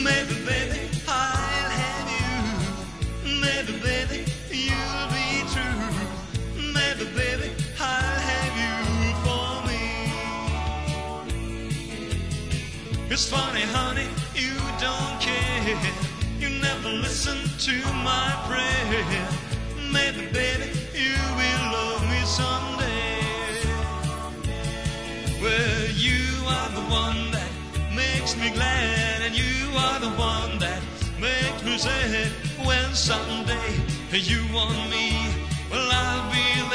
Maybe, baby, I'll have you. Maybe, baby, you'll be true. Maybe, baby, I'll have you for me. It's funny, honey, you don't care. You never listen to my prayer. Maybe, baby, you will love me someday. Well, you are the one that makes me glad, and you are the one that makes me sad. When someday you want me, well, I'll be